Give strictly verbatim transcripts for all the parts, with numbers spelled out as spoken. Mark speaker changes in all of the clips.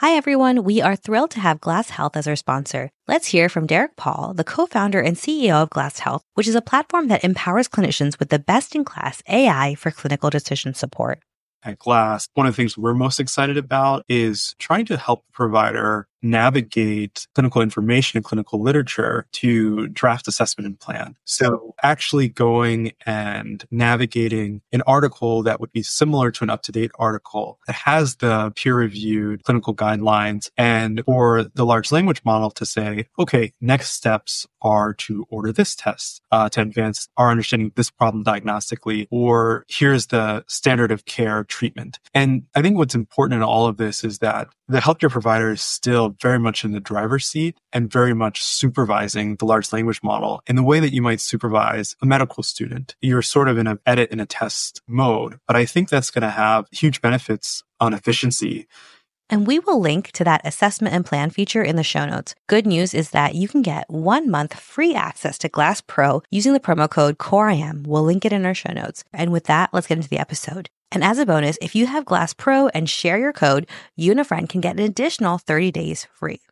Speaker 1: Hi, everyone. We are thrilled to have Glass Health as our sponsor. Let's hear from Derek Paul, the co-founder and C E O of Glass Health, which is a platform that empowers clinicians with the best-in-class A I for clinical decision support.
Speaker 2: At Glass, one of the things we're most excited about is trying to help the provider navigate clinical information and clinical literature to draft assessment and plan. So actually going and navigating an article that would be similar to an up-to-date article that has the peer-reviewed clinical guidelines, and for the large language model to say, okay, next steps are to order this test uh, to advance our understanding of this problem diagnostically, or here's the standard of care treatment. And I think what's important in all of this is that the healthcare provider is still very much in the driver's seat and very much supervising the large language model in the way that you might supervise a medical student. You're sort of in an edit and a test mode, but I think that's going to have huge benefits on efficiency.
Speaker 1: And we will link to that assessment and plan feature in the show notes. Good news is that you can get one month free access to Glass Pro using the promo code COREIAM. We'll link it in our show notes. And with that, let's get into the episode. And as a bonus, if you have Glass Pro and share your code, you and a friend can get an additional thirty days free.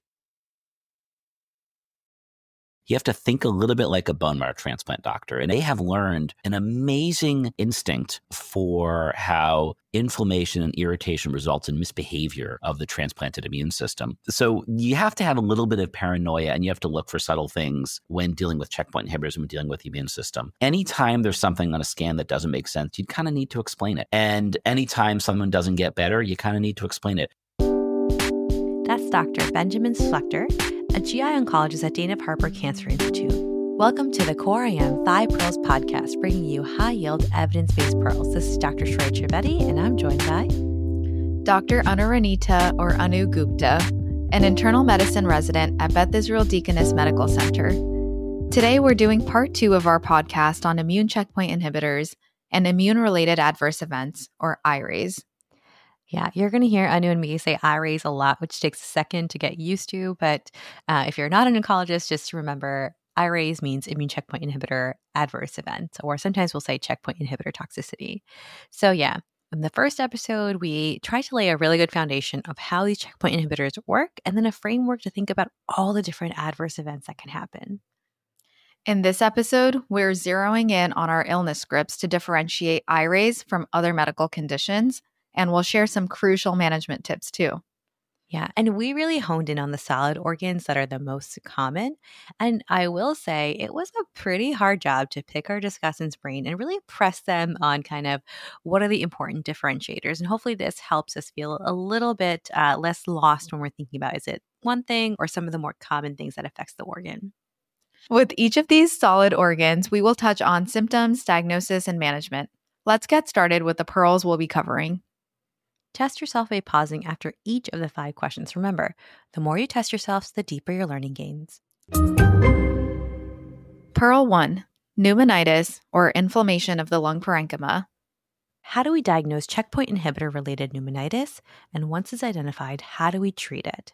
Speaker 3: You have to think a little bit like a bone marrow transplant doctor. And they have learned an amazing instinct for how inflammation and irritation results in misbehavior of the transplanted immune system. So you have to have a little bit of paranoia, and you have to look for subtle things when dealing with checkpoint inhibitors and when dealing with the immune system. Anytime there's something on a scan that doesn't make sense, you kind of need to explain it. And anytime someone doesn't get better, you kind of need to explain it.
Speaker 1: That's Doctor Benjamin Splector, a G I oncologist at Dana-Farber Cancer Institute. Welcome to the Core I Am Thigh Pearls podcast, bringing you high-yield, evidence-based pearls. This is Doctor Shreya Trivedi, and I'm joined by
Speaker 4: Doctor Anuranita or Anu Gupta, an internal medicine resident at Beth Israel Deaconess Medical Center. Today, we're doing part two of our podcast on immune checkpoint inhibitors and immune-related adverse events, or I R A S.
Speaker 1: Yeah, you're going to hear Anu and me say I R A S a lot, which takes a second to get used to. But uh, if you're not an oncologist, just remember I R A S means immune checkpoint inhibitor adverse events, or sometimes we'll say checkpoint inhibitor toxicity. So yeah, in the first episode, we tried to lay a really good foundation of how these checkpoint inhibitors work, and then a framework to think about all the different adverse events that can happen.
Speaker 4: In this episode, we're zeroing in on our illness scripts to differentiate I R A S from other medical conditions, and we'll share some crucial management tips too.
Speaker 1: Yeah, and we really honed in on the solid organs that are the most common. And I will say it was a pretty hard job to pick our discussant's brain and really press them on kind of what are the important differentiators. And hopefully this helps us feel a little bit uh, less lost when we're thinking about, is it one thing or some of the more common things that affects the organ?
Speaker 4: With each of these solid organs, we will touch on symptoms, diagnosis, and management. Let's get started with the pearls we'll be covering.
Speaker 1: Test yourself by pausing after each of the five questions. Remember, the more you test yourselves, the deeper your learning gains.
Speaker 4: Pearl one, pneumonitis or inflammation of the lung parenchyma.
Speaker 1: How do we diagnose checkpoint inhibitor-related pneumonitis? And once it's identified, how do we treat it?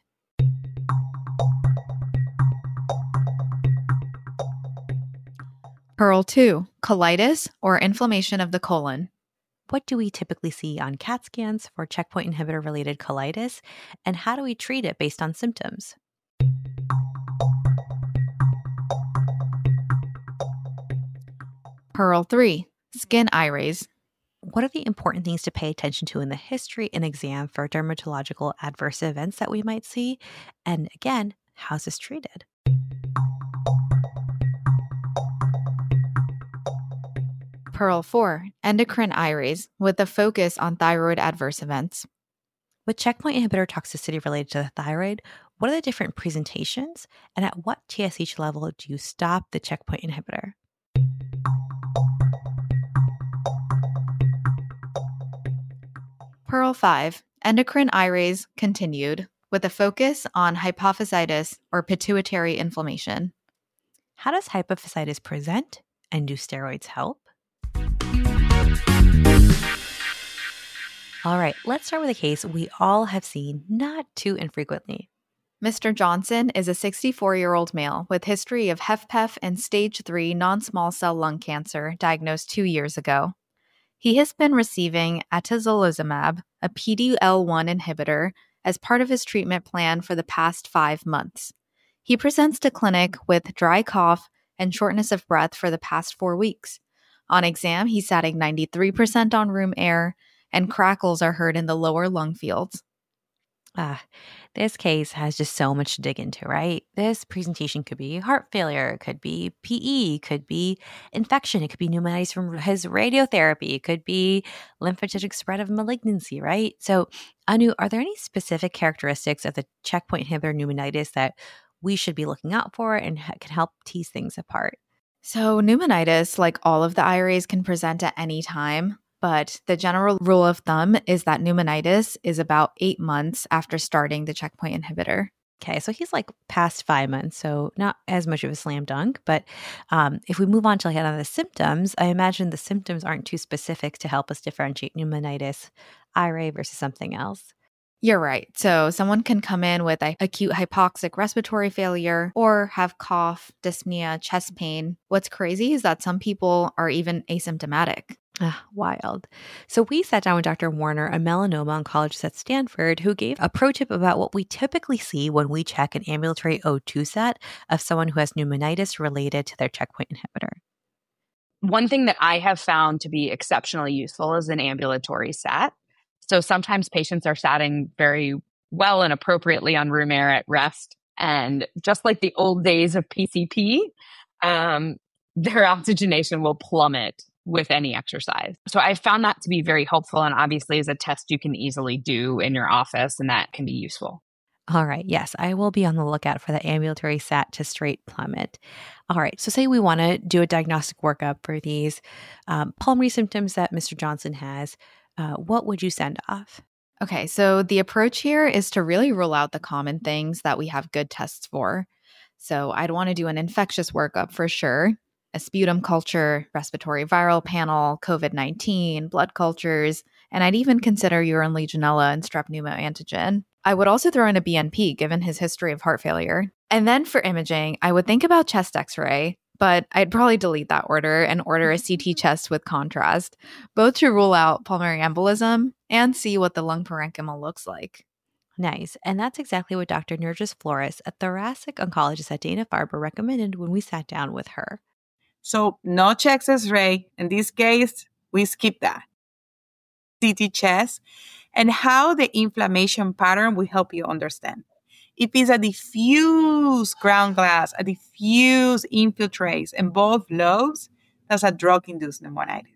Speaker 4: Pearl two, colitis or inflammation of the colon.
Speaker 1: What do we typically see on CAT scans for checkpoint inhibitor-related colitis, and how do we treat it based on symptoms?
Speaker 4: Pearl three, skin I R A S.
Speaker 1: What are the important things to pay attention to in the history and exam for dermatological adverse events that we might see? And again, how's this treated?
Speaker 4: Pearl four, endocrine I R A S with a focus on thyroid adverse events.
Speaker 1: With checkpoint inhibitor toxicity related to the thyroid, what are the different presentations? And at what T S H level do you stop the checkpoint inhibitor?
Speaker 4: Pearl five, endocrine I R A S continued with a focus on hypophysitis or pituitary inflammation.
Speaker 1: How does hypophysitis present, and do steroids help? All right, let's start with a case we all have seen not too infrequently.
Speaker 4: Mister Johnson is a sixty-four-year-old male with history of HFpEF and stage three non-small cell lung cancer diagnosed two years ago. He has been receiving atezolizumab, a P D L one inhibitor, as part of his treatment plan for the past five months. He presents to clinic with dry cough and shortness of breath for the past four weeks. On exam, he's satting ninety-three percent on room air, and crackles are heard in the lower lung fields.
Speaker 1: Ah, this case has just so much to dig into, right? This presentation could be heart failure, it could be P E, could be infection, it could be pneumonitis from his radiotherapy, it could be lymphocytic spread of malignancy, right? So, Anu, are there any specific characteristics of the checkpoint inhibitor pneumonitis that we should be looking out for and ha- can help tease things apart?
Speaker 4: So, pneumonitis, like all of the I R As, can present at any time. But the general rule of thumb is that pneumonitis is about eight months after starting the checkpoint inhibitor.
Speaker 1: Okay, so he's like past five months, so not as much of a slam dunk. But um, if we move on to like another the symptoms, I imagine the symptoms aren't too specific to help us differentiate pneumonitis, I R A versus something else.
Speaker 4: You're right. So someone can come in with a acute hypoxic respiratory failure or have cough, dyspnea, chest pain. What's crazy is that some people are even asymptomatic.
Speaker 1: Ah, wild. So we sat down with Doctor Warner, a melanoma oncologist at Stanford, who gave a pro tip about what we typically see when we check an ambulatory O two sat of someone who has pneumonitis related to their checkpoint inhibitor.
Speaker 5: One thing that I have found to be exceptionally useful is an ambulatory sat. So sometimes patients are satting very well and appropriately on room air at rest. And just like the old days of P C P, um, their oxygenation will plummet with any exercise. So I found that to be very helpful, and obviously is a test you can easily do in your office, and that can be useful.
Speaker 1: All right. Yes, I will be on the lookout for the ambulatory sat to straight plummet. All right. So say we want to do a diagnostic workup for these um, pulmonary symptoms that Mister Johnson has. Uh, what would you send off?
Speaker 4: Okay, so the approach here is to really rule out the common things that we have good tests for. So I'd want to do an infectious workup for sure, a sputum culture, respiratory viral panel, COVID nineteen, blood cultures, and I'd even consider urine Legionella and strep pneumo antigen. I would also throw in a B N P given his history of heart failure. And then for imaging, I would think about chest x-ray, but I'd probably delete that order and order a C T chest with contrast, both to rule out pulmonary embolism and see what the lung parenchyma looks like.
Speaker 1: Nice. And that's exactly what Doctor Nergis Flores, a thoracic oncologist at Dana-Farber, recommended when we sat down with her.
Speaker 6: So no chest X-ray. In this case, we skip that. C T chest and how the inflammation pattern will help you understand. If it's a diffuse ground glass, a diffuse infiltrates in both lobes, that's a drug-induced pneumonitis.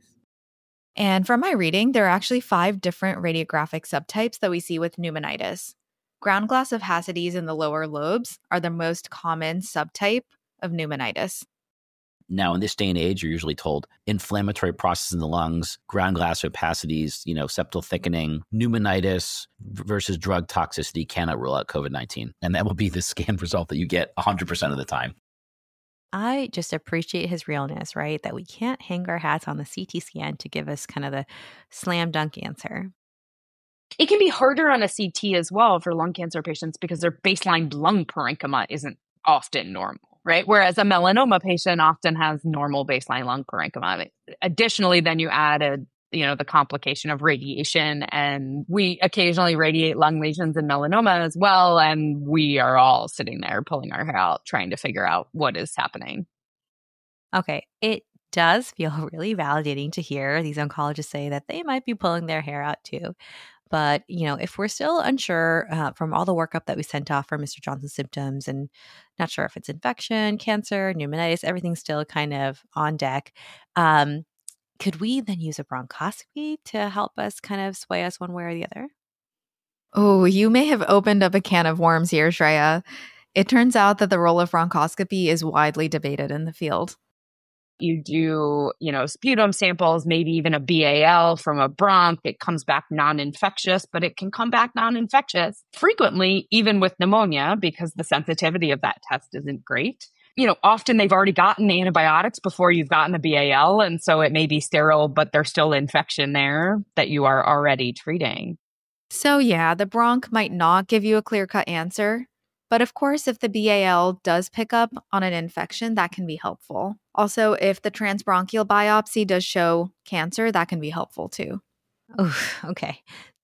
Speaker 4: And from my reading, there are actually five different radiographic subtypes that we see with pneumonitis. Ground glass opacities in the lower lobes are the most common subtype of pneumonitis.
Speaker 3: Now, in this day and age, you're usually told inflammatory process in the lungs, ground glass opacities, you know, septal thickening, pneumonitis versus drug toxicity cannot rule out COVID nineteen. And that will be the scan result that you get one hundred percent of the time.
Speaker 1: I just appreciate his realness, right? That we can't hang our hats on the C T scan to give us kind of the slam dunk answer.
Speaker 5: It can be harder on a C T as well for lung cancer patients because their baseline lung parenchyma isn't often normal. Right? Whereas a melanoma patient often has normal baseline lung parenchyma. Additionally, then you add a, you know, the complication of radiation, and we occasionally radiate lung lesions in melanoma as well. And we are all sitting there pulling our hair out, trying to figure out what is happening.
Speaker 1: Okay. It does feel really validating to hear these oncologists say that they might be pulling their hair out too. But, you know, if we're still unsure uh, from all the workup that we sent off for Mister Johnson's symptoms and not sure if it's infection, cancer, pneumonitis, everything's still kind of on deck, um, could we then use a bronchoscopy to help us kind of sway us one way or the other?
Speaker 4: Oh, you may have opened up a can of worms here, Shreya. It turns out that the role of bronchoscopy is widely debated in the field.
Speaker 5: You do, you know, sputum samples, maybe even a B A L from a bronch. It comes back non-infectious, but it can come back non-infectious frequently, even with pneumonia, because the sensitivity of that test isn't great. You know, often they've already gotten antibiotics before you've gotten the B A L. And so it may be sterile, but there's still infection there that you are already treating.
Speaker 4: So yeah, the bronch might not give you a clear-cut answer. But of course, if the B A L does pick up on an infection, that can be helpful. Also, if the transbronchial biopsy does show cancer, that can be helpful too.
Speaker 1: Oh, okay.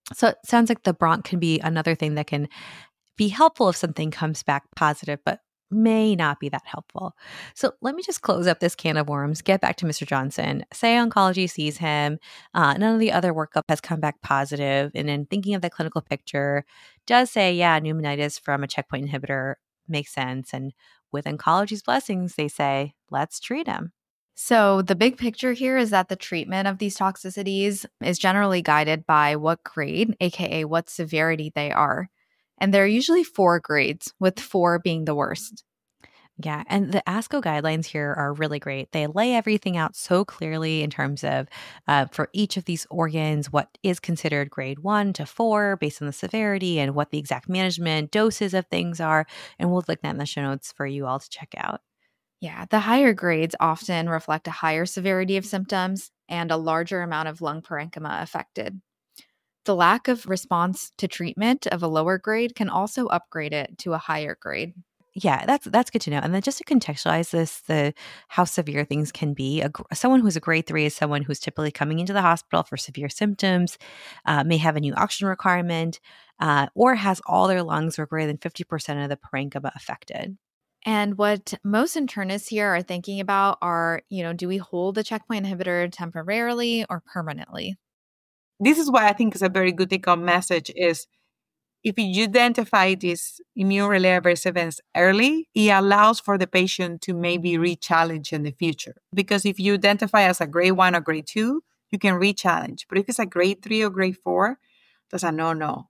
Speaker 1: So it sounds like the bronch can be another thing that can be helpful if something comes back positive, but may not be that helpful. So let me just close up this can of worms, get back to Mister Johnson. Say oncology sees him, uh, none of the other workup has come back positive, and in thinking of the clinical picture, does say, yeah, pneumonitis from a checkpoint inhibitor makes sense. And with oncology's blessings, they say, let's treat him.
Speaker 4: So the big picture here is that the treatment of these toxicities is generally guided by what grade, aka what severity they are. And there are usually four grades, with four being the worst.
Speaker 1: Yeah, and the ASCO guidelines here are really great. They lay everything out so clearly in terms of uh, for each of these organs, what is considered grade one to four based on the severity and what the exact management doses of things are. And we'll link that in the show notes for you all to check out.
Speaker 4: Yeah, the higher grades often reflect a higher severity of symptoms and a larger amount of lung parenchyma affected. The lack of response to treatment of a lower grade can also upgrade it to a higher grade.
Speaker 1: Yeah, that's that's good to know. And then just to contextualize this, the how severe things can be. A, someone who's a grade three is someone who's typically coming into the hospital for severe symptoms, uh, may have a new oxygen requirement, uh, or has all their lungs or greater than fifty percent of the parenchyma affected.
Speaker 4: And what most internists here are thinking about are, you know, do we hold the checkpoint inhibitor temporarily or permanently?
Speaker 6: This is why I think is a very good take-home message is if you identify these immune-related adverse events early, it allows for the patient to maybe re-challenge in the future. Because if you identify as a grade one or grade two, you can re-challenge. But if it's a grade three or grade four, that's a no-no.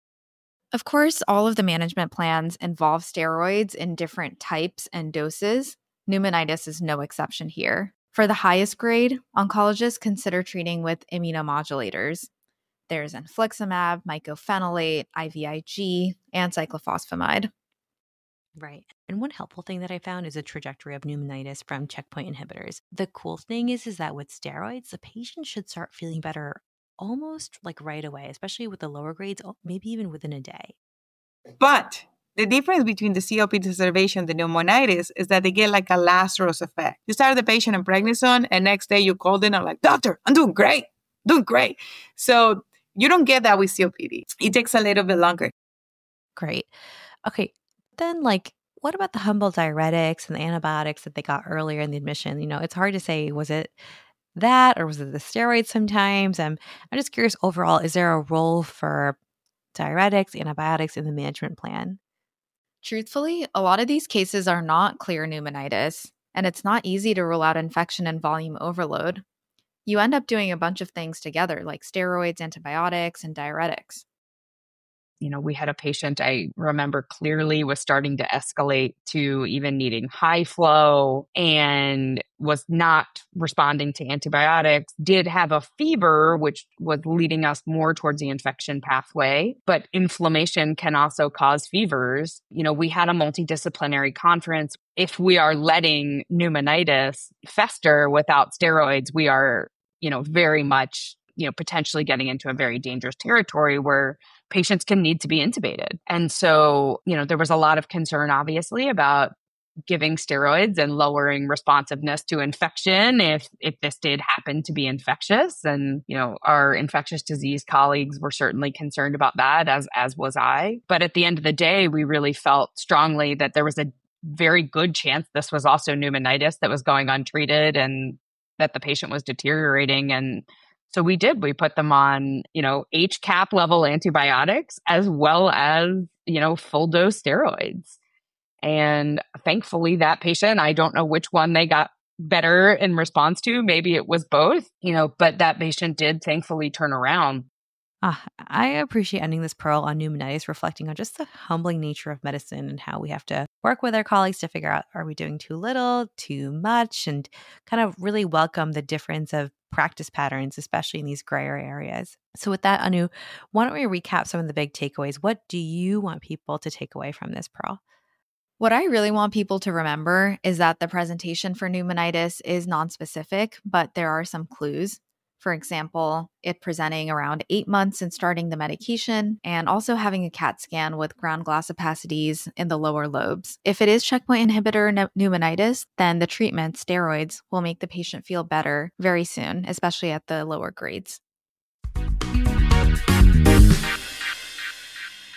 Speaker 4: Of course, all of the management plans involve steroids in different types and doses. Pneumonitis is no exception here. For the highest grade, oncologists consider treating with immunomodulators. There's infliximab, mycophenolate, I V I G, and cyclophosphamide.
Speaker 1: Right. And one helpful thing that I found is a trajectory of pneumonitis from checkpoint inhibitors. The cool thing is, is that with steroids, the patient should start feeling better almost like right away, especially with the lower grades, maybe even within a day.
Speaker 6: But the difference between the C O P D exacerbation and the pneumonitis is that they get like a Lazarus effect. You start the patient on prednisone, and next day you call them and are like, doctor, I'm doing great, doing great. So you don't get that with C O P D. It takes a little bit longer.
Speaker 1: Great. Okay. Then, like, what about the humble diuretics and the antibiotics that they got earlier in the admission? You know, it's hard to say, was it that or was it the steroids sometimes? Um, I'm just curious overall, is there a role for diuretics, antibiotics in the management plan?
Speaker 4: Truthfully, a lot of these cases are not clear pneumonitis, and it's not easy to rule out infection and volume overload. You end up doing a bunch of things together, like steroids, antibiotics, and diuretics.
Speaker 5: You know, we had a patient I remember clearly was starting to escalate to even needing high flow and was not responding to antibiotics, did have a fever, which was leading us more towards the infection pathway. But inflammation can also cause fevers. You know, we had a multidisciplinary conference. If we are letting pneumonitis fester without steroids, we are, you know, very much, you know, potentially getting into a very dangerous territory where patients can need to be intubated. And so, you know, there was a lot of concern, obviously, about giving steroids and lowering responsiveness to infection if if this did happen to be infectious. And, you know, our infectious disease colleagues were certainly concerned about that, as as was I. But at the end of the day, we really felt strongly that there was a very good chance this was also pneumonitis that was going untreated and that the patient was deteriorating. And so we did. We put them on, you know, H CAP level antibiotics as well as, you know, full dose steroids. And thankfully that patient, I don't know which one they got better in response to. Maybe it was both, you know, but that patient did thankfully turn around.
Speaker 1: Ah, I appreciate ending this pearl on pneumonitis, reflecting on just the humbling nature of medicine and how we have to work with our colleagues to figure out, are we doing too little, too much, and kind of really welcome the difference of practice patterns, especially in these grayer areas. So with that, Anu, why don't we recap some of the big takeaways? What do you want people to take away from this, Pearl?
Speaker 4: What I really want people to remember is that the presentation for pneumonitis is nonspecific, but there are some clues. For example, it presenting around eight months and starting the medication, and also having a CAT scan with ground glass opacities in the lower lobes. If it is checkpoint inhibitor ne- pneumonitis, then the treatment, steroids, will make the patient feel better very soon, especially at the lower grades.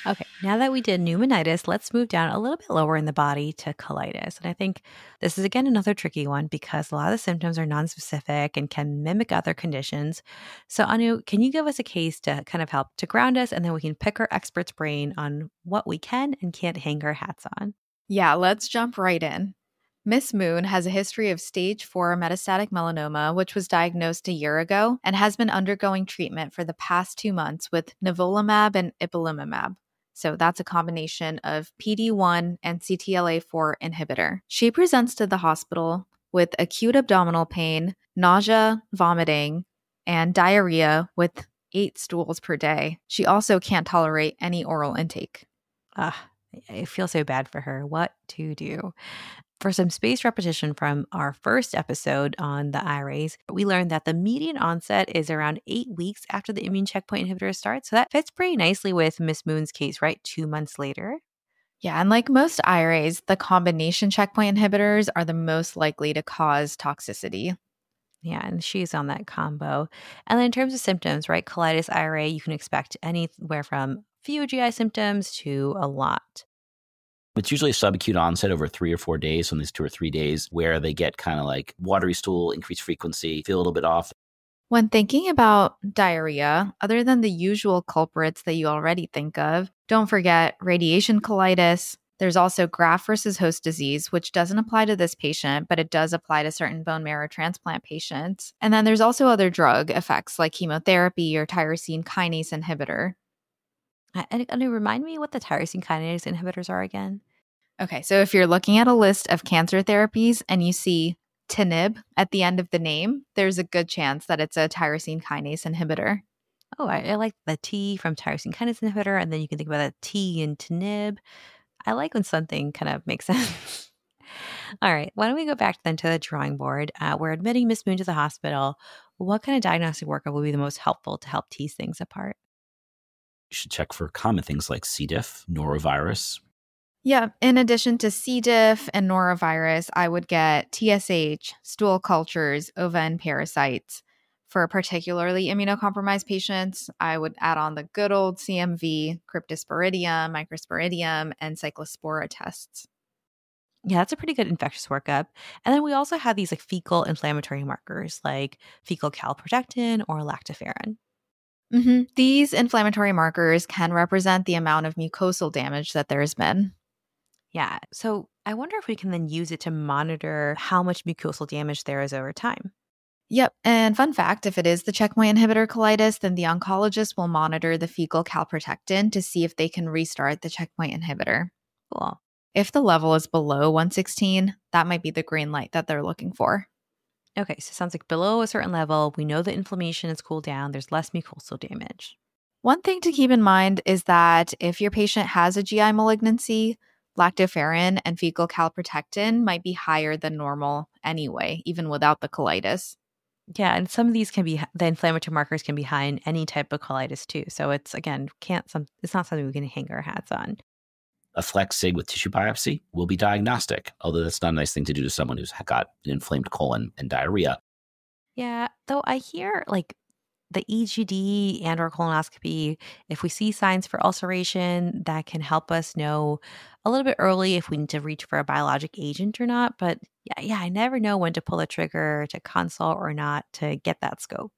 Speaker 1: Okay, now that we did pneumonitis, let's move down a little bit lower in the body to colitis. And I think this is, again, another tricky one because a lot of the symptoms are nonspecific and can mimic other conditions. So, Anu, can you give us a case to kind of help to ground us, and then we can pick our expert's brain on what we can and can't hang our hats on?
Speaker 4: Yeah, let's jump right in. Miss Moon has a history of stage four metastatic melanoma, which was diagnosed a year ago and has been undergoing treatment for the past two months with nivolumab and ipilimumab. So that's a combination of P D one and C T L A four inhibitor. She presents to the hospital with acute abdominal pain, nausea, vomiting, and diarrhea with eight stools per day. She also can't tolerate any oral intake.
Speaker 1: Ah, I feel so bad for her. What to do? For some spaced repetition from our first episode on the I R As, we learned that the median onset is around eight weeks after the immune checkpoint inhibitor starts. So that fits pretty nicely with Miss Moon's case, right? Two months later.
Speaker 4: Yeah, and like most I R As, the combination checkpoint inhibitors are the most likely to cause toxicity.
Speaker 1: Yeah, and she's on that combo. And then in terms of symptoms, right? Colitis I R A, you can expect anywhere from few G I symptoms to a lot.
Speaker 3: It's usually a subacute onset over three or four days, on these two or three days, where they get kind of like watery stool, increased frequency, feel a little bit off.
Speaker 4: When thinking about diarrhea, other than the usual culprits that you already think of, don't forget radiation colitis. There's also graft versus host disease, which doesn't apply to this patient, but it does apply to certain bone marrow transplant patients. And then there's also other drug effects like chemotherapy or tyrosine kinase inhibitor.
Speaker 1: And, and remind me what the tyrosine kinase inhibitors are again.
Speaker 4: Okay, so if you're looking at a list of cancer therapies and you see T N I B at the end of the name, there's a good chance that it's a tyrosine kinase inhibitor.
Speaker 1: Oh, I, I like the T from tyrosine kinase inhibitor, and then you can think about a T in T N I B. I like when something kind of makes sense. All right, why don't we go back then to the drawing board? Uh, we're admitting Miss Moon to the hospital. What kind of diagnostic workup will be the most helpful to help tease things apart?
Speaker 3: You should check for common things like C. diff, norovirus.
Speaker 4: Yeah, in addition to C. diff and norovirus, I would get T S H, stool cultures, ova and parasites. For particularly immunocompromised patients, I would add on the good old C M V, cryptosporidium, microsporidium, and cyclospora tests.
Speaker 1: Yeah, that's a pretty good infectious workup. And then we also have these like fecal inflammatory markers like fecal calprotectin or lactoferrin.
Speaker 4: Mm-hmm. These inflammatory markers can represent the amount of mucosal damage that there's been.
Speaker 1: Yeah. So I wonder if we can then use it to monitor how much mucosal damage there is over time.
Speaker 4: Yep. And fun fact, if it is the checkpoint inhibitor colitis, then the oncologist will monitor the fecal calprotectin to see if they can restart the checkpoint inhibitor.
Speaker 1: Cool.
Speaker 4: If the level is below one sixteen, that might be the green light that they're looking for.
Speaker 1: Okay. So it sounds like below a certain level, we know the inflammation has cooled down. There's less mucosal damage.
Speaker 4: One thing to keep in mind is that if your patient has a G I malignancy, lactoferrin and fecal calprotectin might be higher than normal anyway, even without the colitis.
Speaker 1: Yeah, and some of these can be, the inflammatory markers can be high in any type of colitis too. So it's, again, can't some. It's not something we can hang our hats on.
Speaker 3: A flex sig with tissue biopsy will be diagnostic, although that's not a nice thing to do to someone who's got an inflamed colon and diarrhea.
Speaker 1: Yeah, though I hear like the E G D and or colonoscopy, if we see signs for ulceration, that can help us know a little bit early if we need to reach for a biologic agent or not. But yeah, yeah, I never know when to pull a trigger to consult or not to get that scope.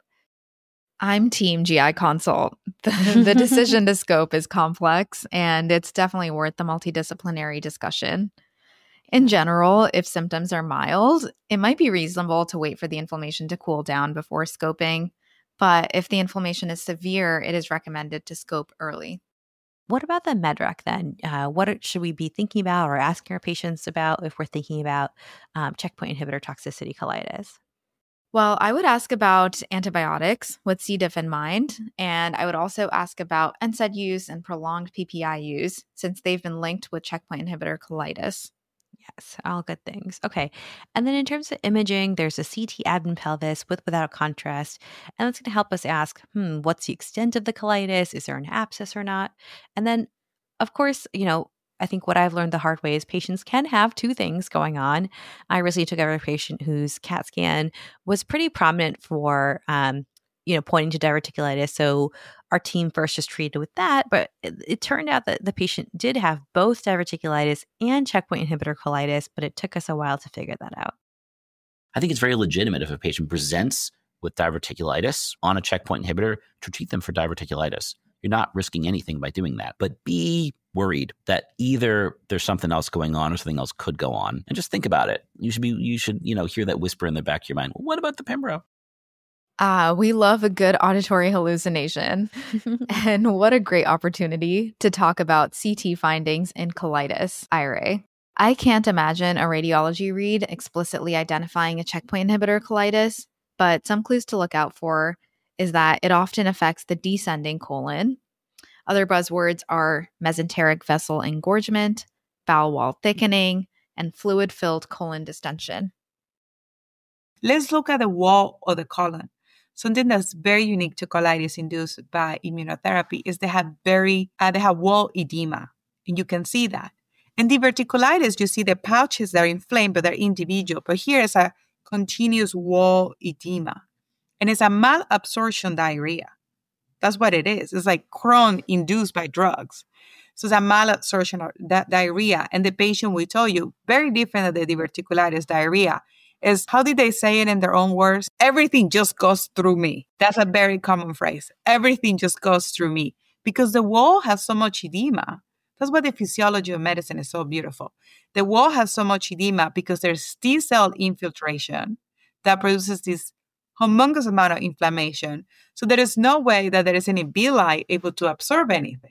Speaker 4: I'm team G I consult. The, the decision to scope is complex, and it's definitely worth the multidisciplinary discussion. In general, if symptoms are mild, it might be reasonable to wait for the inflammation to cool down before scoping. But if the inflammation is severe, it is recommended to scope early.
Speaker 1: What about the MedRec then? Uh, what should we be thinking about or asking our patients about if we're thinking about um, checkpoint inhibitor toxicity colitis?
Speaker 4: Well, I would ask about antibiotics with C. diff in mind, and I would also ask about N SAID use and prolonged P P I use, since they've been linked with checkpoint inhibitor colitis.
Speaker 1: Yes, all good things. Okay. And then in terms of imaging, there's a C T abdomen pelvis with without contrast. And that's going to help us ask, hmm, what's the extent of the colitis? Is there an abscess or not? And then, of course, you know, I think what I've learned the hard way is patients can have two things going on. I recently took over a patient whose CAT scan was pretty prominent for, um, you know, pointing to diverticulitis. So our team first just treated with that, but it, it turned out that the patient did have both diverticulitis and checkpoint inhibitor colitis, but it took us a while to figure that out.
Speaker 3: I think it's very legitimate if a patient presents with diverticulitis on a checkpoint inhibitor to treat them for diverticulitis. You're not risking anything by doing that, but be worried that either there's something else going on or something else could go on, and just think about it. You should be, you should, you know, hear that whisper in the back of your mind. Well, what about the Pembro?
Speaker 4: Ah, uh, we love a good auditory hallucination. And what a great opportunity to talk about C T findings in colitis, Ira. I can't imagine a radiology read explicitly identifying a checkpoint inhibitor colitis, but some clues to look out for is that it often affects the descending colon. Other buzzwords are mesenteric vessel engorgement, bowel wall thickening, and fluid-filled colon distension.
Speaker 6: Let's look at the wall of the colon. Something that's very unique to colitis induced by immunotherapy is they have very uh, they have wall edema, and you can see that. In diverticulitis, you see the pouches that are inflamed, but they're individual. But here is a continuous wall edema, and it's a malabsorption diarrhea. That's what it is. It's like Crohn induced by drugs. So it's a malabsorption of that diarrhea, and the patient will tell you very different than the diverticulitis diarrhea. Is how did they say it in their own words? Everything just goes through me. That's a very common phrase. Everything just goes through me because the wall has so much edema. That's why the physiology of medicine is so beautiful. The wall has so much edema because there's T-cell infiltration that produces this humongous amount of inflammation. So there is no way that there is any villi able to absorb anything.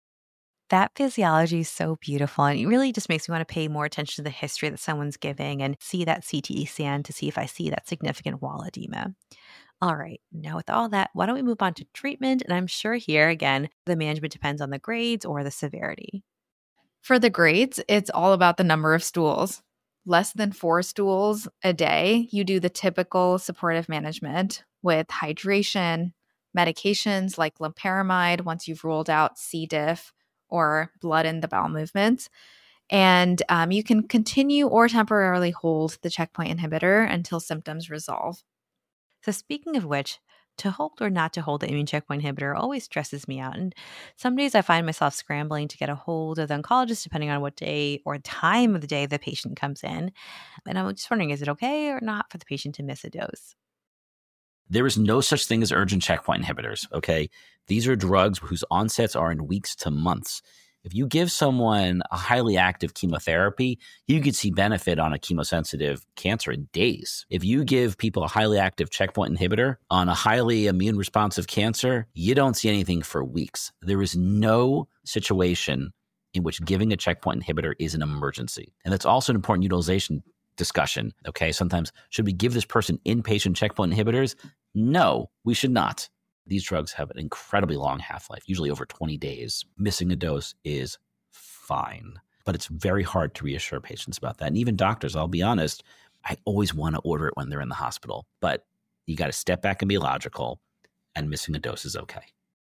Speaker 1: That physiology is so beautiful, and it really just makes me want to pay more attention to the history that someone's giving and see that C T scan to see if I see that significant wall edema. All right, now with all that, why don't we move on to treatment? And I'm sure here, again, the management depends on the grades or the severity.
Speaker 4: For the grades, it's all about the number of stools. Less than four stools a day, you do the typical supportive management with hydration, medications like loperamide once you've ruled out C. diff, or blood in the bowel movements. And um, you can continue or temporarily hold the checkpoint inhibitor until symptoms resolve.
Speaker 1: So speaking of which, to hold or not to hold the immune checkpoint inhibitor always stresses me out. And some days I find myself scrambling to get a hold of the oncologist depending on what day or time of the day the patient comes in. And I'm just wondering, is it okay or not for the patient to miss a dose?
Speaker 3: There is no such thing as urgent checkpoint inhibitors, okay? These are drugs whose onsets are in weeks to months. If you give someone a highly active chemotherapy, you could see benefit on a chemosensitive cancer in days. If you give people a highly active checkpoint inhibitor on a highly immune responsive cancer, you don't see anything for weeks. There is no situation in which giving a checkpoint inhibitor is an emergency. And that's also an important utilization discussion, okay? Sometimes, should we give this person inpatient checkpoint inhibitors? No, we should not. These drugs have an incredibly long half-life, usually over twenty days. Missing a dose is fine, but it's very hard to reassure patients about that. And even doctors, I'll be honest, I always want to order it when they're in the hospital, but you got to step back and be logical, and missing a dose is okay.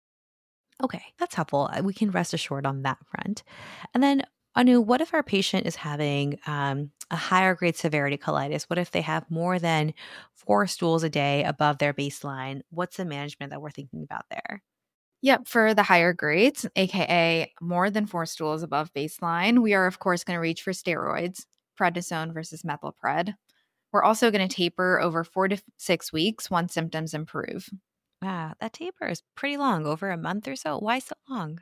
Speaker 1: Okay, that's helpful. We can rest assured on that front. And then, Anu, what if our patient is having um, a higher grade severity colitis? What if they have more than four stools a day above their baseline? What's the management that we're thinking about there?
Speaker 4: Yep, for the higher grades, aka more than four stools above baseline, we are, of course, going to reach for steroids, prednisone versus methylpred. We're also going to taper over four to six weeks once symptoms improve.
Speaker 1: Wow, that taper is pretty long, over a month or so. Why so long?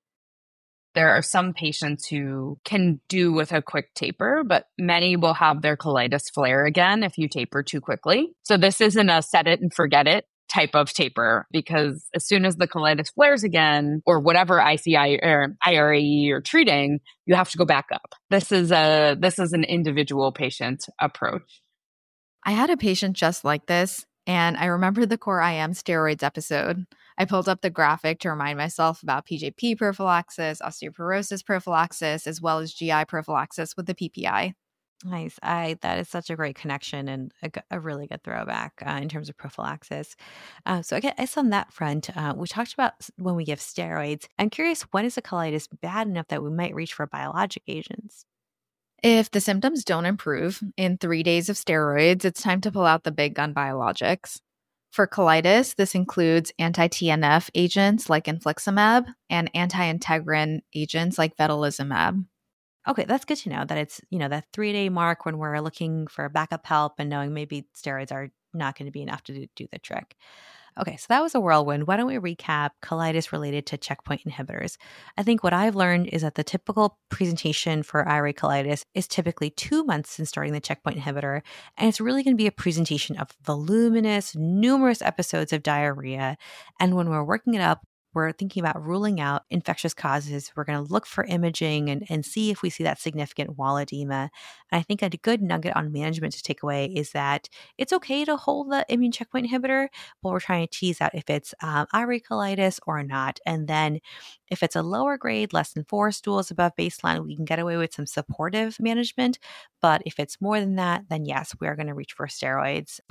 Speaker 5: There are some patients who can do with a quick taper, but many will have their colitis flare again if you taper too quickly. So this isn't a set it and forget it type of taper, because as soon as the colitis flares again, or whatever I C I or I R A E you're treating, you have to go back up. This is a this is an individual patient approach.
Speaker 4: I had a patient just like this, and I remember the Core I M steroids episode. I pulled up the graphic to remind myself about P J P prophylaxis, osteoporosis prophylaxis, as well as G I prophylaxis with the P P I.
Speaker 1: Nice. I that is such a great connection and a, a really good throwback uh, in terms of prophylaxis. Uh, so I guess on that front, uh, we talked about when we give steroids. I'm curious, when is the colitis bad enough that we might reach for biologic agents?
Speaker 4: If the symptoms don't improve in three days of steroids, it's time to pull out the big gun biologics. For colitis, this includes anti-T N F agents like infliximab and anti-integrin agents like vedolizumab.
Speaker 1: Okay, that's good to know that it's, you know, that three-day mark when we're looking for backup help and knowing maybe steroids are not going to be enough to do, do the trick. Okay, so that was a whirlwind. Why don't we recap colitis related to checkpoint inhibitors? I think what I've learned is that the typical presentation for I R A colitis is typically two months since starting the checkpoint inhibitor, and it's really going to be a presentation of voluminous, numerous episodes of diarrhea. And when we're working it up, we're thinking about ruling out infectious causes. We're going to look for imaging and, and see if we see that significant wall edema. And I think a good nugget on management to take away is that it's okay to hold the immune checkpoint inhibitor, but we're trying to tease out if it's um, I R A colitis or not. And then if it's a lower grade, less than four stools above baseline, we can get away with some supportive management. But if it's more than that, then yes, we are going to reach for steroids.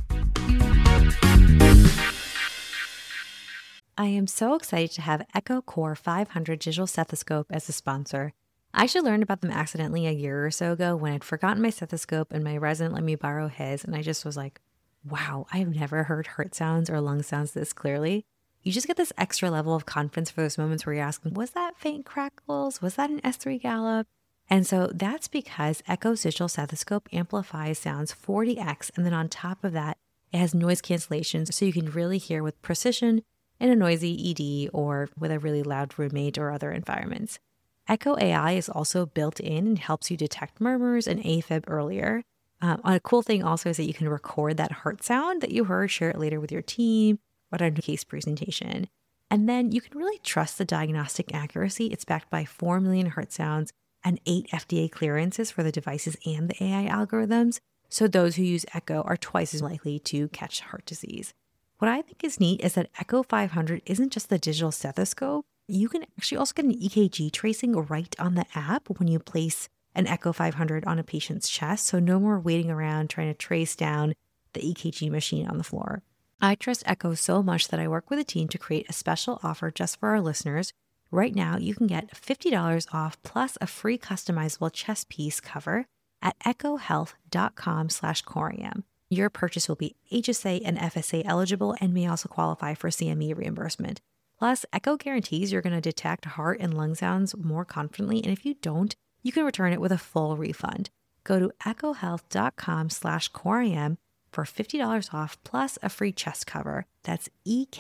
Speaker 1: I am so excited to have Echo Core five hundred digital stethoscope as a sponsor. I actually learned about them accidentally a year or so ago when I'd forgotten my stethoscope and my resident let me borrow his, and I just was like, wow, I've never heard heart sounds or lung sounds this clearly. You just get this extra level of confidence for those moments where you're asking, was that faint crackles? Was that an S three gallop? And so that's because Echo's digital stethoscope amplifies sounds forty x, and then on top of that, it has noise cancellation so you can really hear with precision in a noisy E D or with a really loud roommate or other environments. Echo A I is also built in and helps you detect murmurs and AFib earlier. Um, a cool thing also is that you can record that heart sound that you heard, share it later with your team, or on a case presentation. And then you can really trust the diagnostic accuracy. It's backed by four million heart sounds and eight F D A clearances for the devices and the A I algorithms. So those who use Echo are twice as likely to catch heart disease. What I think is neat is that Echo five hundred isn't just the digital stethoscope. You can actually also get an E K G tracing right on the app when you place an Echo five hundred on a patient's chest, so no more waiting around trying to trace down the E K G machine on the floor. I trust Echo so much that I work with a team to create a special offer just for our listeners. Right now, you can get fifty dollars off plus a free customizable chest piece cover at echohealth.com slash corium. Your purchase will be H S A and F S A eligible and may also qualify for C M E reimbursement. Plus, Echo guarantees you're going to detect heart and lung sounds more confidently, and if you don't, you can return it with a full refund. Go to echohealth.com slash corium for fifty dollars off plus a free chest cover. That's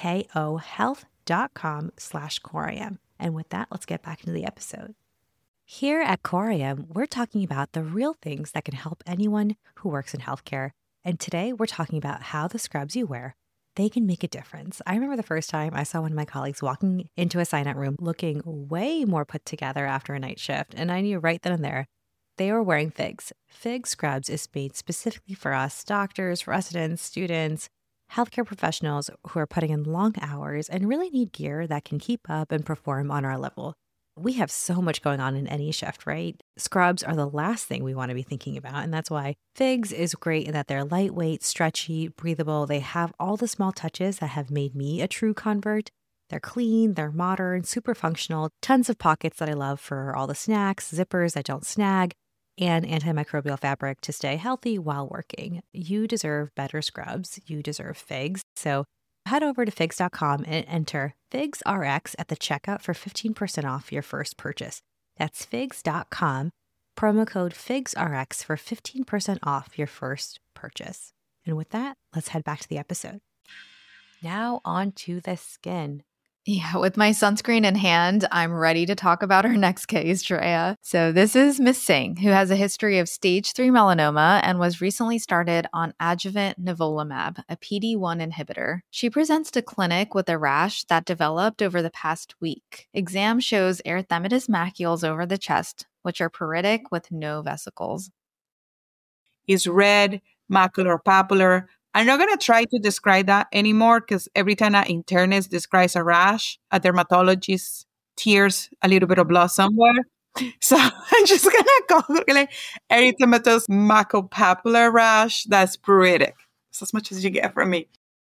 Speaker 1: ekohealth.com slash corium. And with that, let's get back into the episode. Here at Corium, we're talking about the real things that can help anyone who works in healthcare. And today we're talking about how the scrubs you wear, they can make a difference. I remember the first time I saw one of my colleagues walking into a sign-out room looking way more put together after a night shift, and I knew right then and there they were wearing FIGS. FIGS Scrubs is made specifically for us, doctors, residents, students, healthcare professionals who are putting in long hours and really need gear that can keep up and perform on our level. We have so much going on in any shift, right? Scrubs are the last thing we want to be thinking about. And that's why FIGS is great in that they're lightweight, stretchy, breathable. They have all the small touches that have made me a true convert. They're clean, they're modern, super functional, tons of pockets that I love for all the snacks, zippers that don't snag, and antimicrobial fabric to stay healthy while working. You deserve better scrubs. You deserve FIGS. So head over to figs dot com and enter FIGSRX at the checkout for fifteen percent off your first purchase. That's figs dot com, promo code FIGSRX for fifteen percent off your first purchase. And with that, let's head back to the episode. Now on to the skin.
Speaker 4: Yeah, with my sunscreen in hand, I'm ready to talk about our next case, Drea. So this is Miss Singh, who has a history of stage three melanoma and was recently started on adjuvant nivolumab, a P D one inhibitor. She presents to clinic with a rash that developed over the past week. Exam shows erythematous macules over the chest, which are pruritic with no vesicles.
Speaker 6: It's red, macular papular. I'm not going to try to describe that anymore because every time an internist describes a rash, a dermatologist tears a little bit of blood somewhere. So I'm just going to call it erythematous maculopapular rash that's pruritic. It's as much as you get from me.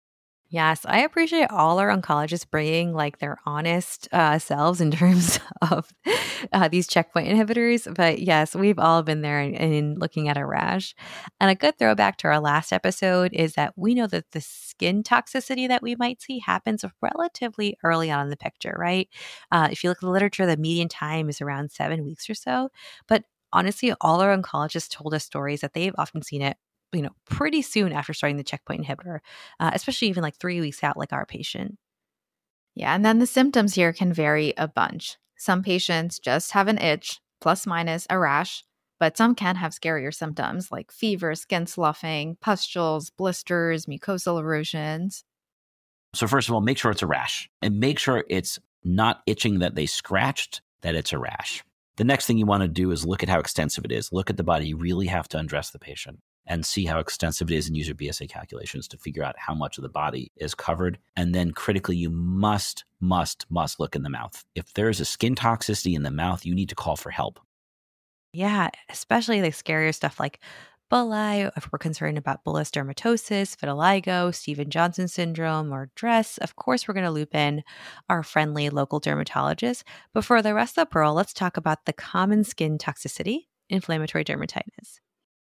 Speaker 1: Yes, I appreciate all our oncologists bringing like their honest uh, selves in terms of uh, these checkpoint inhibitors. But yes, we've all been there in, in looking at a rash. And a good throwback to our last episode is that we know that the skin toxicity that we might see happens relatively early on in the picture, right? Uh, if you look at the literature, the median time is around seven weeks or so. But honestly, all our oncologists told us stories that they've often seen it, you know, pretty soon after starting the checkpoint inhibitor, uh, especially even like three weeks out, like our patient.
Speaker 4: Yeah, and then the symptoms here can vary a bunch. Some patients just have an itch, plus minus a rash, but some can have scarier symptoms like fever, skin sloughing, pustules, blisters, mucosal erosions.
Speaker 3: So first of all, make sure it's a rash and make sure it's not itching that they scratched, that it's a rash. The next thing you want to do is look at how extensive it is. Look at the body. You really have to undress the patient and see how extensive it is and use your B S A calculations to figure out how much of the body is covered. And then critically, you must, must, must look in the mouth. If there's a skin toxicity in the mouth, you need to call for help.
Speaker 1: Yeah, especially the scarier stuff like bulli, if we're concerned about bullous dermatosis, vitiligo, Stevens-Johnson syndrome, or D R E S, of course, we're going to loop in our friendly local dermatologist. But for the rest of the pearl, let's talk about the common skin toxicity, inflammatory dermatitis.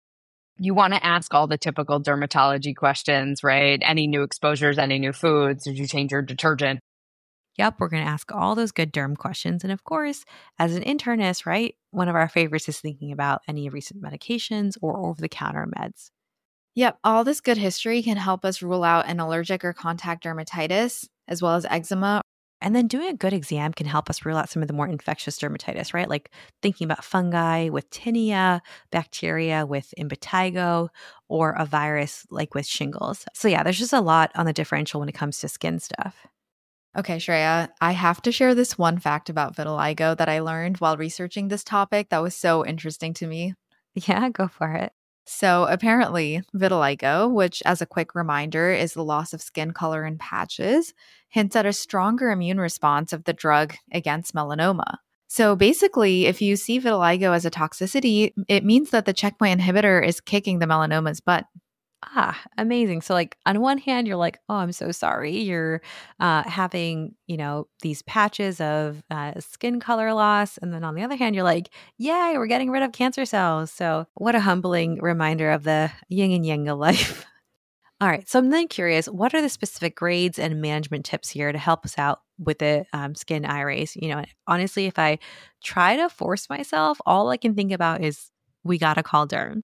Speaker 5: You want to ask all the typical dermatology questions, right? Any new exposures, any new foods? Did you change your detergent?
Speaker 1: Yep, we're going to ask all those good derm questions. And of course, as an internist, right, one of our favorites is thinking about any recent medications or over-the-counter meds.
Speaker 4: Yep, all this good history can help us rule out an allergic or contact dermatitis, as well as eczema.
Speaker 1: And then doing a good exam can help us rule out some of the more infectious dermatitis, right? Like thinking about fungi with tinea, bacteria with impetigo, or a virus like with shingles. So yeah, there's just a lot on the differential when it comes to skin stuff.
Speaker 4: Okay, Shreya, I have to share this one fact about vitiligo that I learned while researching this topic that was so interesting to me.
Speaker 1: Yeah, go for it.
Speaker 4: So apparently, vitiligo, which as a quick reminder is the loss of skin color in patches, hints at a stronger immune response of the drug against melanoma. So basically, if you see vitiligo as a toxicity, it means that the checkpoint inhibitor is kicking the melanoma's butt.
Speaker 1: Ah, amazing. So like on one hand, you're like, oh, I'm so sorry. You're uh, having, you know, these patches of uh, skin color loss. And then on the other hand, you're like, yay, we're getting rid of cancer cells. So what a humbling reminder of the yin and yang of life. All right. So I'm then curious, what are the specific grades and management tips here to help us out with the um, skin I R As? You know, honestly, if I try to force myself, all I can think about is we got to call derm.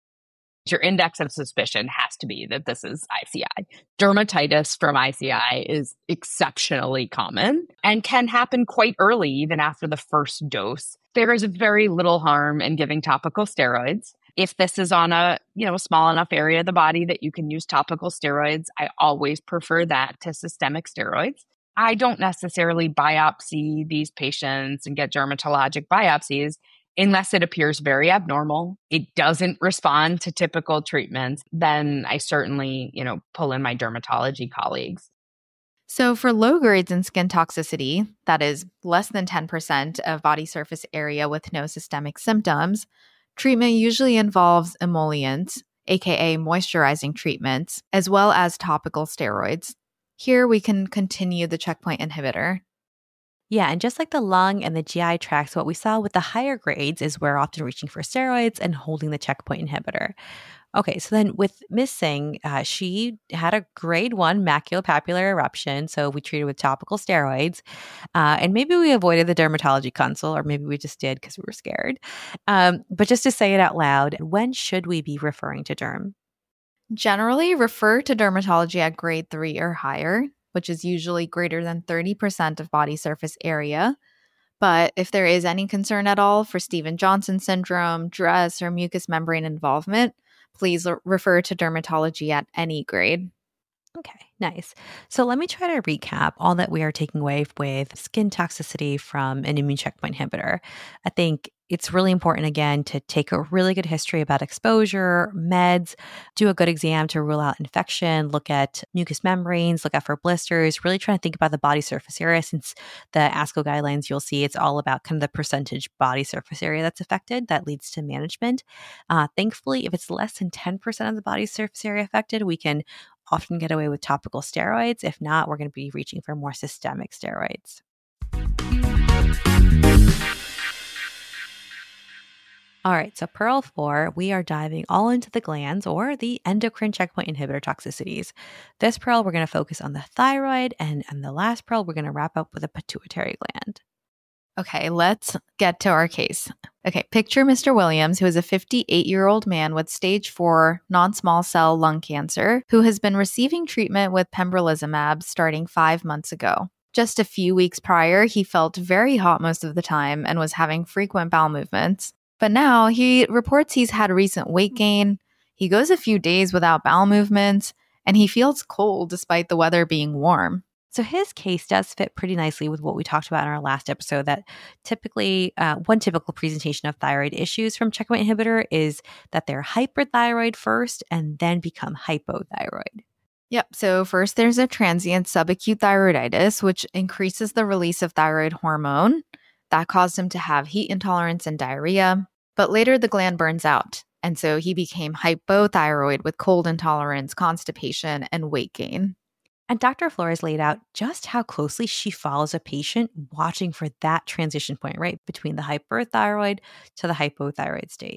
Speaker 5: Your index of suspicion has to be that this is I C I. Dermatitis from I C I is exceptionally common and can happen quite early, even after the first dose. There is very little harm in giving topical steroids. If this is on a, you know, small enough area of the body that you can use topical steroids, I always prefer that to systemic steroids. I don't necessarily biopsy these patients and get dermatologic biopsies unless it appears very abnormal, it doesn't respond to typical treatments, then I certainly, you know, pull in my dermatology colleagues.
Speaker 4: So for low grades in skin toxicity, that is less than ten percent of body surface area with no systemic symptoms, treatment usually involves emollients, aka moisturizing treatments, as well as topical steroids. Here we can continue the checkpoint inhibitor.
Speaker 1: Yeah, and just like the lung and the G I tracts, what we saw with the higher grades is we're often reaching for steroids and holding the checkpoint inhibitor. Okay, so then with Miss Singh, uh, she had a grade one maculopapular eruption, so we treated with topical steroids, uh, and maybe we avoided the dermatology consult, or maybe we just did because we were scared. Um, but just to say it out loud, when should we be referring to derm?
Speaker 4: Generally, refer to dermatology at grade three or higher, which is usually greater than thirty percent of body surface area. But if there is any concern at all for Stevens-Johnson syndrome, D R E S, or mucous membrane involvement, please l- refer to dermatology at any grade.
Speaker 1: Okay, nice. So let me try to recap all that we are taking away with skin toxicity from an immune checkpoint inhibitor. I think it's really important, again, to take a really good history about exposure, meds, do a good exam to rule out infection, look at mucous membranes, look out for blisters, really trying to think about the body surface area. Since the ASCO guidelines, you'll see it's all about kind of the percentage body surface area that's affected that leads to management. Uh, thankfully, if it's less than ten percent of the body surface area affected, we can often get away with topical steroids. If not, we're going to be reaching for more systemic steroids. All right, so Pearl four, we are diving all into the glands or the endocrine checkpoint inhibitor toxicities. This Pearl, we're going to focus on the thyroid, and in the last Pearl, we're going to wrap up with a pituitary gland.
Speaker 4: Okay, let's get to our case. Okay, picture Mister Williams, who is a fifty-eight-year-old man with stage four non-small cell lung cancer who has been receiving treatment with pembrolizumab starting five months ago. Just a few weeks prior, he felt very hot most of the time and was having frequent bowel movements. But now he reports he's had recent weight gain, he goes a few days without bowel movements, and he feels cold despite the weather being warm.
Speaker 1: So his case does fit pretty nicely with what we talked about in our last episode, that typically uh, one typical presentation of thyroid issues from checkpoint inhibitor is that they're hyperthyroid first and then become hypothyroid.
Speaker 4: Yep. So first there's a transient subacute thyroiditis, which increases the release of thyroid hormone. That caused him to have heat intolerance and diarrhea. But later the gland burns out. And so he became hypothyroid with cold intolerance, constipation, and weight gain.
Speaker 1: And Doctor Flores laid out just how closely she follows a patient watching for that transition point, right, between the hyperthyroid to the hypothyroid state.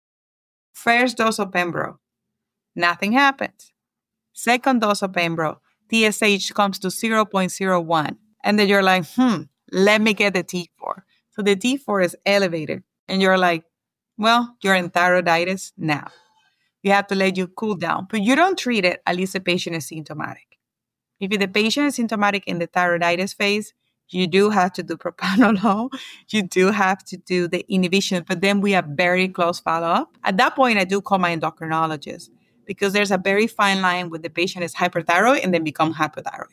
Speaker 6: First dose of Pembro, nothing happens. Second dose of Pembro, T S H comes to zero point zero one. And then you're like, hmm, let me get the T four. So the T four is elevated. And you're like, well, you're in thyroiditis now. You have to let you cool down. But you don't treat it at least the patient is symptomatic. If the patient is symptomatic in the thyroiditis phase, you do have to do propranolol. You do have to do the inhibition. But then we have very close follow-up. At that point, I do call my endocrinologist because there's a very fine line when the patient is hyperthyroid and then become hypothyroid.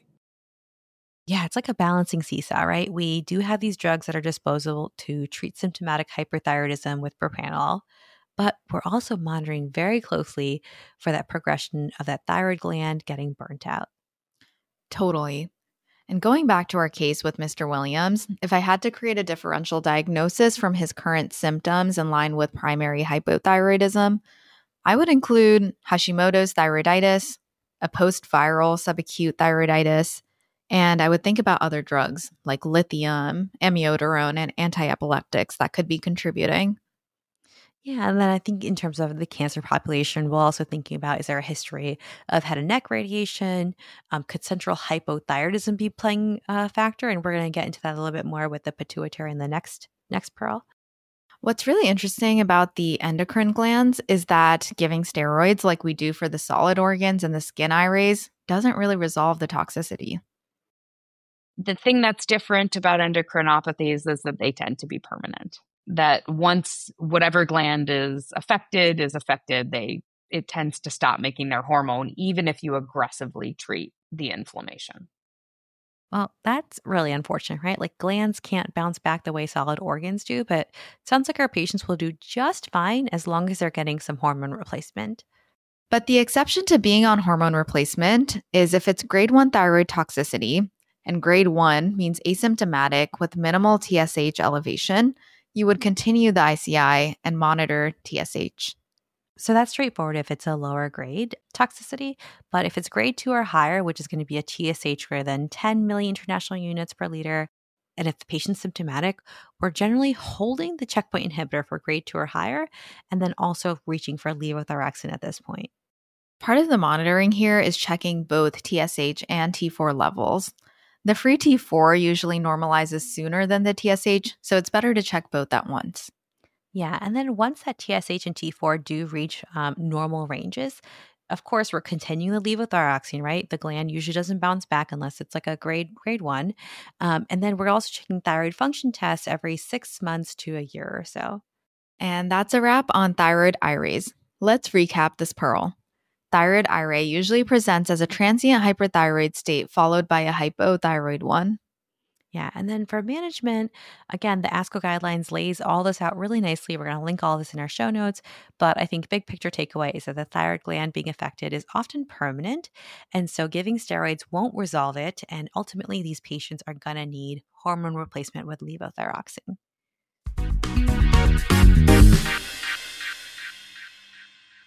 Speaker 1: Yeah, it's like a balancing seesaw, right? We do have these drugs that are disposable to treat symptomatic hyperthyroidism with propranolol, but we're also monitoring very closely for that progression of that thyroid gland getting burnt out.
Speaker 4: Totally. And going back to our case with Mister Williams, if I had to create a differential diagnosis from his current symptoms in line with primary hypothyroidism, I would include Hashimoto's thyroiditis, a post-viral subacute thyroiditis, and I would think about other drugs like lithium, amiodarone, and antiepileptics that could be contributing.
Speaker 1: Yeah, and then I think in terms of the cancer population, we're also thinking about, is there a history of head and neck radiation? Um, could central hypothyroidism be playing a factor? And we're going to get into that a little bit more with the pituitary in the next next Pearl.
Speaker 4: What's really interesting about the endocrine glands is that giving steroids like we do for the solid organs and the skin I R As doesn't really resolve the toxicity.
Speaker 5: The thing that's different about endocrinopathies is that they tend to be permanent. That once whatever gland is affected is affected, they it tends to stop making their hormone, even if you aggressively treat the inflammation.
Speaker 1: Well, that's really unfortunate, right? Like glands can't bounce back the way solid organs do, but it sounds like our patients will do just fine as long as they're getting some hormone replacement.
Speaker 4: But the exception to being on hormone replacement is if it's grade one thyroid toxicity, and grade one means asymptomatic with minimal T S H elevation, you would continue the I C I and monitor T S H.
Speaker 1: So that's straightforward if it's a lower grade toxicity, but if it's grade two or higher, which is going to be a T S H greater than ten million international units per liter, and if the patient's symptomatic, we're generally holding the checkpoint inhibitor for grade two or higher, and then also reaching for levothyroxine at this point.
Speaker 4: Part of the monitoring here is checking both T S H and T four levels. The free T four usually normalizes sooner than the T S H, so it's better to check both at once.
Speaker 1: Yeah, and then once that T S H and T four do reach um, normal ranges, of course, we're continuing the levothyroxine, right? The gland usually doesn't bounce back unless it's like a grade grade one. Um, and then we're also checking thyroid function tests every six months to a year or so.
Speaker 4: And that's a wrap on thyroid I R As. Let's recap this Pearl. Thyroid I R A usually presents as a transient hyperthyroid state followed by a hypothyroid one.
Speaker 1: Yeah, and then for management, again, the ASCO guidelines lays all this out really nicely. We're going to link all this in our show notes, but I think big picture takeaway is that the thyroid gland being affected is often permanent, and so giving steroids won't resolve it, and ultimately these patients are going to need hormone replacement with levothyroxine.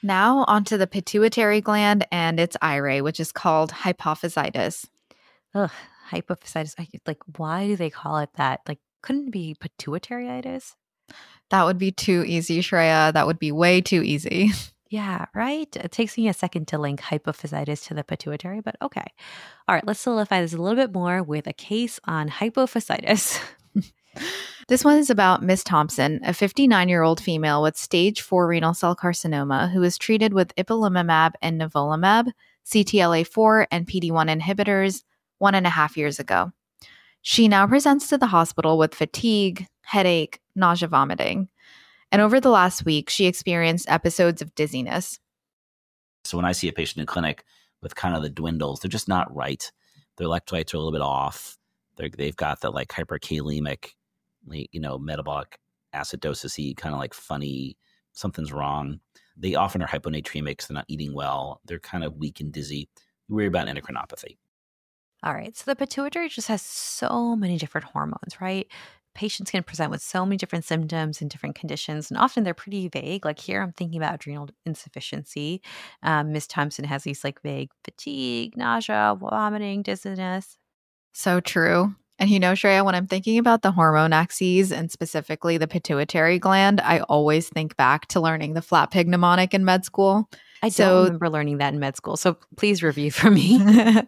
Speaker 4: Now onto the pituitary gland and its irae, which is called hypophysitis.
Speaker 1: Ugh, hypophysitis. I, like, why do they call it that? Like, couldn't it be pituitaryitis?
Speaker 4: That would be too easy, Shreya. That would be way too easy.
Speaker 1: Yeah, right? It takes me a second to link hypophysitis to the pituitary, but okay. All right, let's solidify this a little bit more with a case on hypophysitis.
Speaker 4: This one is about Miss Thompson, a fifty-nine-year-old female with stage four renal cell carcinoma who was treated with ipilimumab and nivolumab, C T L A four, and P D one inhibitors one and a half years ago. She now presents to the hospital with fatigue, headache, nausea, vomiting. And over the last week, she experienced episodes of dizziness.
Speaker 3: So when I see a patient in clinic with kind of the dwindles, they're just not right. Their electrolytes are a little bit off. They're, they've got that like hyperkalemic, you know, metabolic acidosis-y, kind of like funny, something's wrong. They often are hyponatremic because they're not eating well. They're kind of weak and dizzy. You worry about endocrinopathy.
Speaker 1: All right. So the pituitary just has so many different hormones, right? Patients can present with so many different symptoms and different conditions, and often they're pretty vague. Like here, I'm thinking about adrenal insufficiency. Um, Miss Thompson has these like vague fatigue, nausea, vomiting, dizziness.
Speaker 4: So true. And you know, Shreya, when I'm thinking about the hormone axes and specifically the pituitary gland, I always think back to learning the flat pig mnemonic in med school.
Speaker 1: I
Speaker 4: so,
Speaker 1: don't remember learning that in med school, so please review for me.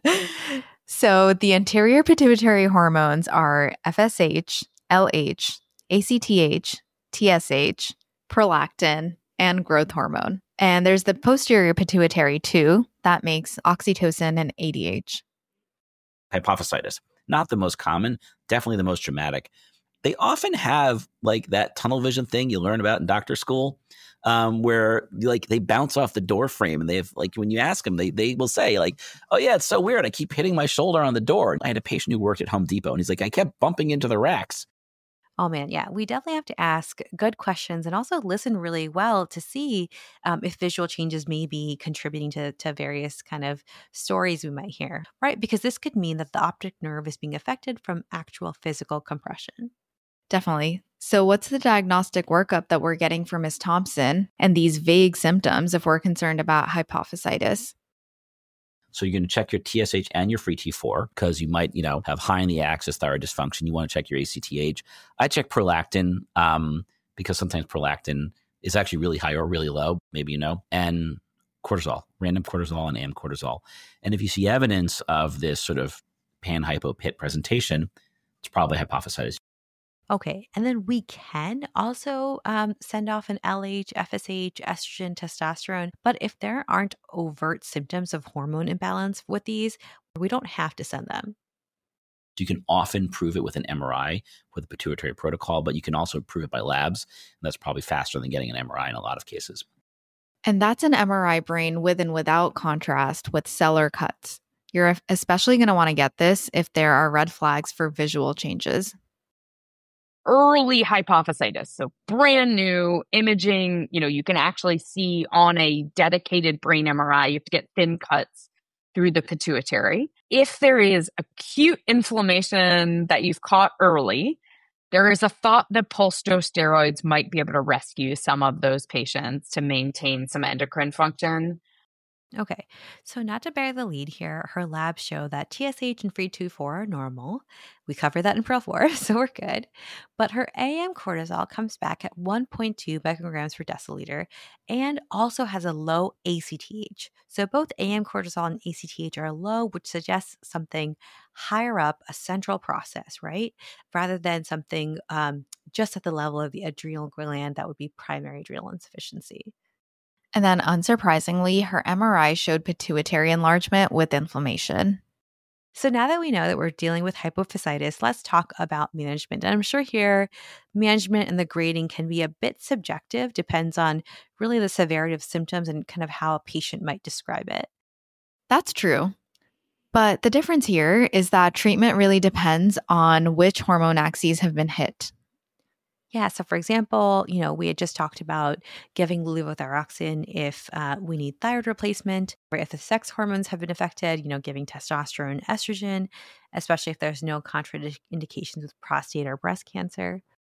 Speaker 4: So the anterior pituitary hormones are F S H, L H, A C T H, T S H, prolactin, and growth hormone. And there's the posterior pituitary too. That makes oxytocin and A D H.
Speaker 3: Hypophysitis, not the most common, definitely the most dramatic. They often have like that tunnel vision thing you learn about in doctor school, um, where like they bounce off the door frame and they have like when you ask them, they they will say like, "Oh yeah, it's so weird. I keep hitting my shoulder on the door." I had a patient who worked at Home Depot and he's like, "I kept bumping into the racks."
Speaker 1: Oh man, yeah, we definitely have to ask good questions and also listen really well to see um, if visual changes may be contributing to, to various kind of stories we might hear, right? Because this could mean that the optic nerve is being affected from actual physical compression.
Speaker 4: Definitely. So what's the diagnostic workup that we're getting for Miss Thompson and these vague symptoms if we're concerned about hypophysitis?
Speaker 3: So you're going to check your T S H and your free T four because you might, you know, have high in the axis thyroid dysfunction. You want to check your A C T H. I check prolactin um, because sometimes prolactin is actually really high or really low, maybe you know, and cortisol, random cortisol and AM cortisol. And if you see evidence of this sort of pan-hypo-pit presentation, it's probably hypophysitis.
Speaker 1: Okay, and then we can also um, send off an L H, F S H, estrogen, testosterone. But if there aren't overt symptoms of hormone imbalance with these, we don't have to send them.
Speaker 3: You can often prove it with an M R I with a pituitary protocol, but you can also prove it by labs. And that's probably faster than getting an M R I in a lot of cases.
Speaker 4: And that's an M R I brain with and without contrast with Seller cuts. You're especially going to want to get this if there are red flags for visual changes.
Speaker 5: Early hypophysitis, so brand new imaging, you know, you can actually see on a dedicated brain M R I, you have to get thin cuts through the pituitary. If there is acute inflammation that you've caught early, there is a thought that pulse dose steroids might be able to rescue some of those patients to maintain some endocrine function.
Speaker 1: Okay, so not to bear the lead here, her labs show that T S H and free T four are normal. We covered that in Pro four, so we're good. But her A M cortisol comes back at one point two micrograms per deciliter and also has a low A C T H. So both A M cortisol and A C T H are low, which suggests something higher up, a central process, right? Rather than something um, just at the level of the adrenal gland that would be primary adrenal insufficiency.
Speaker 4: And then unsurprisingly, her M R I showed pituitary enlargement with inflammation.
Speaker 1: So now that we know that we're dealing with hypophysitis, let's talk about management. And I'm sure here, management and the grading can be a bit subjective, depends on really the severity of symptoms and kind of how a patient might describe it.
Speaker 4: That's true. But the difference here is that treatment really depends on which hormone axes have been hit.
Speaker 1: Yeah. So, for example, you know, we had just talked about giving levothyroxine if uh, we need thyroid replacement, or if the sex hormones have been affected, you know, giving testosterone, estrogen, especially if there's no contraindications with prostate or breast cancer.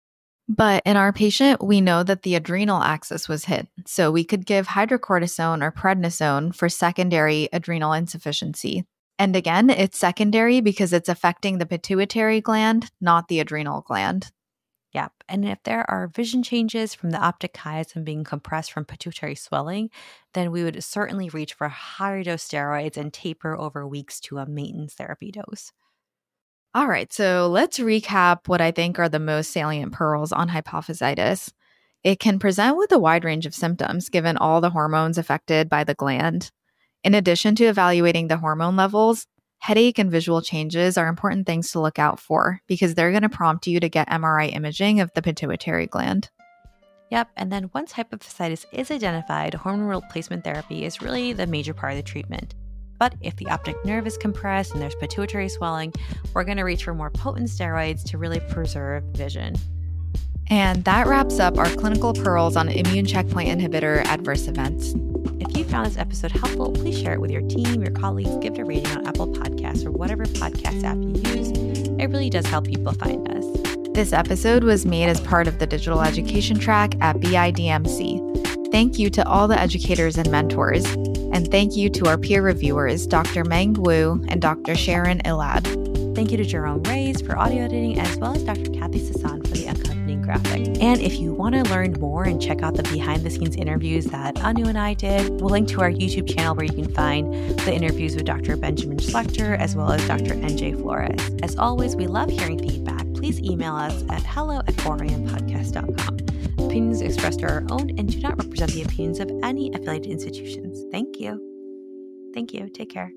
Speaker 4: But in our patient, we know that the adrenal axis was hit, so we could give hydrocortisone or prednisone for secondary adrenal insufficiency. And again, it's secondary because it's affecting the pituitary gland, not the adrenal gland.
Speaker 1: Yep. And if there are vision changes from the optic chiasm being compressed from pituitary swelling, then we would certainly reach for higher dose steroids and taper over weeks to a maintenance therapy dose.
Speaker 4: All right, so let's recap what I think are the most salient pearls on hypophysitis. It can present with a wide range of symptoms given all the hormones affected by the gland. In addition to evaluating the hormone levels, headache and visual changes are important things to look out for because they're going to prompt you to get M R I imaging of the pituitary gland.
Speaker 1: Yep, and then once hypophysitis is identified, hormone replacement therapy is really the major part of the treatment. But if the optic nerve is compressed and there's pituitary swelling, we're going to reach for more potent steroids to really preserve vision.
Speaker 4: And that wraps up our clinical pearls on immune checkpoint inhibitor adverse events.
Speaker 1: If you found this episode helpful, please share it with your team, your colleagues, give it a rating on Apple Podcasts or whatever podcast app you use. It really does help people find us.
Speaker 4: This episode was made as part of the digital education track at B I D M C. Thank you to all the educators and mentors. And thank you to our peer reviewers, Doctor Meng Wu and Doctor Sharon Elad.
Speaker 1: Thank you to Jerome Reyes for audio editing, as well as Doctor Kathy Sasan for the accompanying graphic. And if you want to learn more and check out the behind-the-scenes interviews that Anu and I did, we'll link to our YouTube channel where you can find the interviews with Doctor Benjamin Schlechter, as well as Doctor N J Flores. As always, we love hearing feedback. Please email us at hello at four a m podcast dot com. Opinions expressed are our own and do not represent the opinions of any affiliated institutions. Thank you. Thank you. Take care.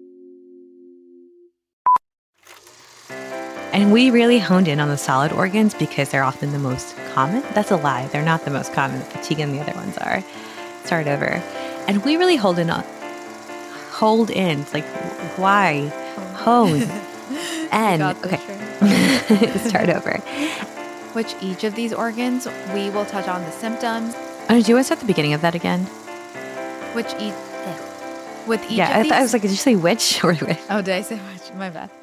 Speaker 1: And we really honed in on the solid organs because they're often the most common. That's a lie. They're not the most common. Fatigue and the other ones are. Start over. And we really hold in on, hold in. It's like, why? Hone. And, okay. Start over.
Speaker 4: Which each of these organs, we will touch on the symptoms.
Speaker 1: Oh, do you want to start the beginning of that again?
Speaker 4: Which each, with each
Speaker 1: yeah,
Speaker 4: of
Speaker 1: I,
Speaker 4: these?
Speaker 1: th- I was like, did you say which or which?
Speaker 4: Oh, did I say which? My bad.